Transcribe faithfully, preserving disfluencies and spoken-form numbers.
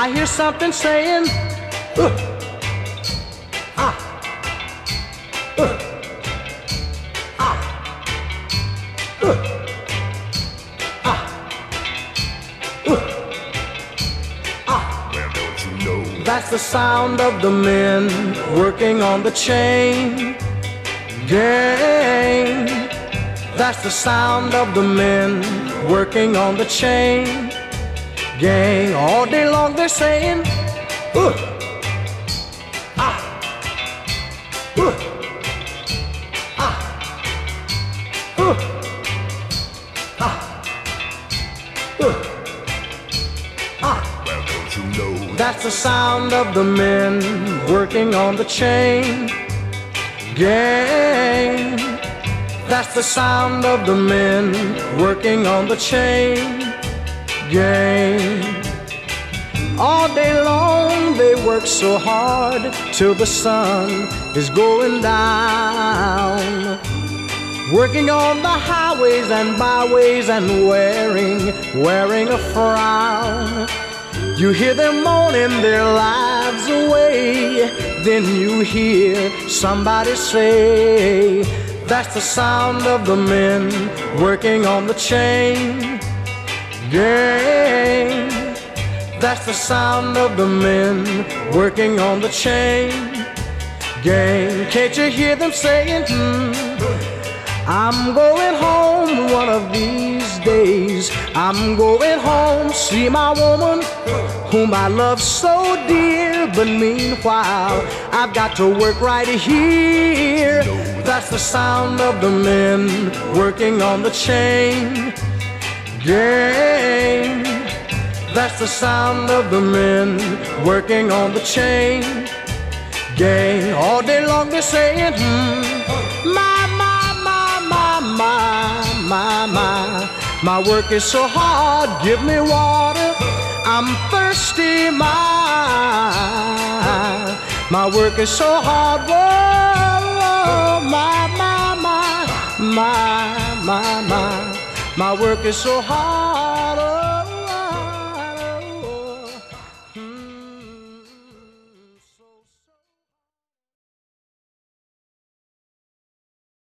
I hear something saying, uh, ah, uh, ah, uh, ah, uh, ah. Well, don't you know? That's the sound of the men working on the chain gang. That's the sound of the men working on the chain gang. All day long they're saying, uh, ah, uh, ah, uh, ah, uh, ah. Well, don't you know? That's the sound of the men working on the chain gang. That's the sound of the men working on the chain gang. All day long they work so hard till the sun is going down, working on the highways and byways and wearing, wearing a frown. You hear them moaning their lives away, then you hear somebody say, that's the sound of the men working on the chain gang. That's the sound of the men working on the chain gang. Can't you hear them saying, hmm, I'm going home one of these days. I'm going home, see my woman whom I love so dear. But meanwhile, I've got to work right here. That's the sound of the men working on the chain gang. That's the sound of the men working on the chain gang. All day long they're saying, hmm, my, my, my, my, my, my, my, my work is so hard, give me water, I'm thirsty, my, my work is so hard, whoa, my, my, my, my, my, my, my work is so hard.